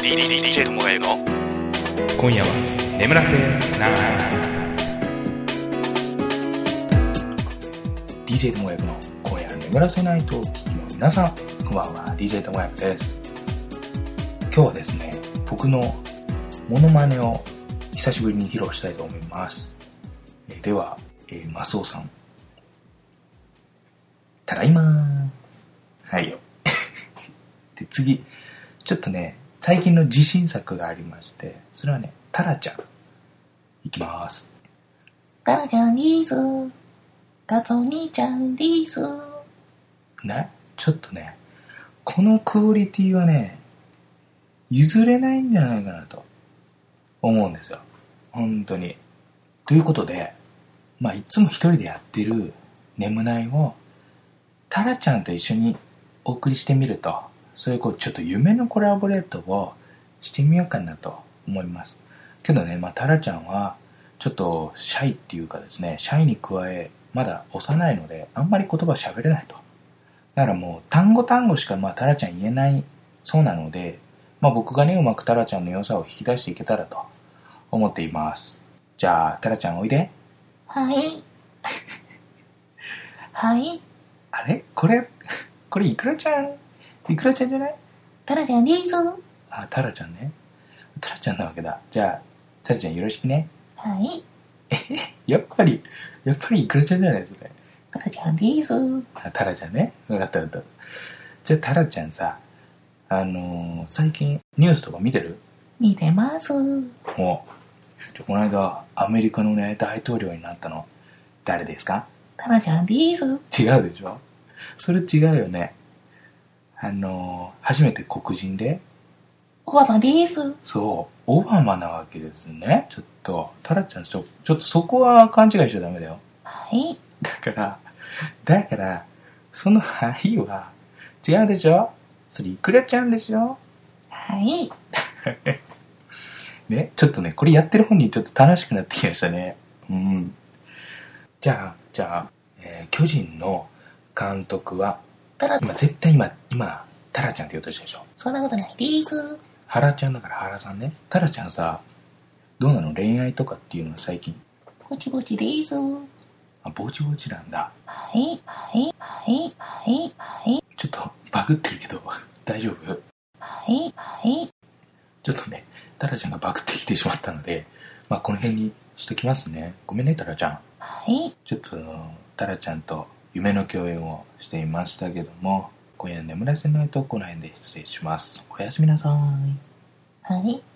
DJ ともがゆの今夜は眠らせない。 DJ ともがゆの今夜は眠らせないとお聞きの皆さん、こんばんは。 DJ ともがゆです。今日はですね、僕のモノマネを久しぶりに披露したいと思います。では、マスオさん、ただいまー。はいよで、次ちょっとね、最近の自信作がありまして、それはね、タラちゃんいきます。 タラちゃんです。カツオ兄ちゃんです。 ね、ちょっとね、このクオリティはね、譲れないんじゃないかなと思うんですよ、本当に。ということで、いつも一人でやってる眠ないをタラちゃんと一緒にお送りしてみると、そういうちょっと夢のコラボレートをしてみようかなと思います。けどね、タラちゃんはちょっとシャイっていうかですね、シャイに加えまだ幼いのであんまり言葉喋れないと。だからもう単語しかタラちゃん言えないそうなので、僕がね、うまくタラちゃんの良さを引き出していけたらと思っています。じゃあタラちゃんおいで。 はいはいあれ、これイクラちゃんじゃない？ タラちゃんです。 あ、タラちゃんね。タラちゃんなわけだ。じゃあタラちゃんよろしくね。 はい。 やっぱりイクラちゃんじゃないそれ。 タラちゃんです。 あ、タラちゃんね。分かった。じゃあタラちゃんさ、最近ニュースとか見てる？ 見てます。 この間アメリカのね、大統領になったの誰ですか？ タラちゃんです。 違うでしょ？それ違うよね。初めて黒人で、 オバマです。 そう、オバマなわけですね。ちょっとタラちゃんちょっとそこは勘違いしちゃダメだよ。 はい。 だからそのはいは違うでしょ？それイクラちゃんでしょ？ はいね、ちょっとね、これやってる本人ちょっと楽しくなってきましたね。うん。じゃあ、巨人の監督は絶対今タラちゃんって言おうとしたでしょ？ そんなことないです。 ハラちゃんだからハラさんね。タラちゃんさ、どうなの？恋愛とかっていうのは最近。 ぼちぼちです。 あ、ぼちぼちなんだ。 はいちょっとバグってるけど大丈夫？ はいちょっとね、タラちゃんがバグってきてしまったので、この辺にしときますね。ごめんね、タラちゃん。 はい。 ちょっとタラちゃんと夢の共演をしていましたけども、今夜眠らせないとこの辺で失礼します。おやすみなさい。 はい。